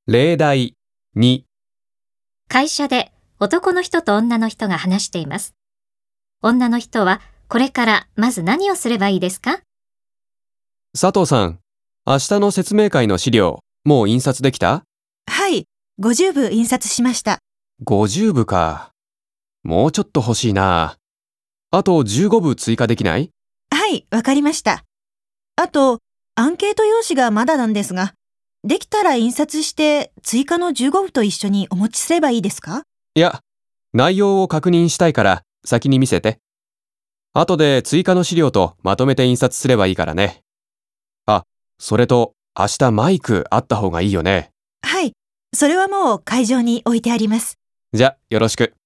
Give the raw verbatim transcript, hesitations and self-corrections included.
例題に。 会社で男の人と女の人が話しています。女の人はこれからまず何をすればいいですか？ 佐藤さん、明日の説明会の資料、もう印刷できた？ はい、ごじゅうぶ印刷しました。 ごじゅうぶか。もうちょっと欲しいな。あとじゅうごぶ追加できない？ はい、わかりました。あと、アンケート用紙がまだなんですが、できたら印刷して追加のじゅうごぶと一緒にお持ちすればいいですか？ いや、内容を確認したいから先に見せて。後で追加の資料とまとめて印刷すればいいからね。あ、それと明日マイクあった方がいいよね。 はい、それはもう会場に置いてあります。 じゃ、よろしく。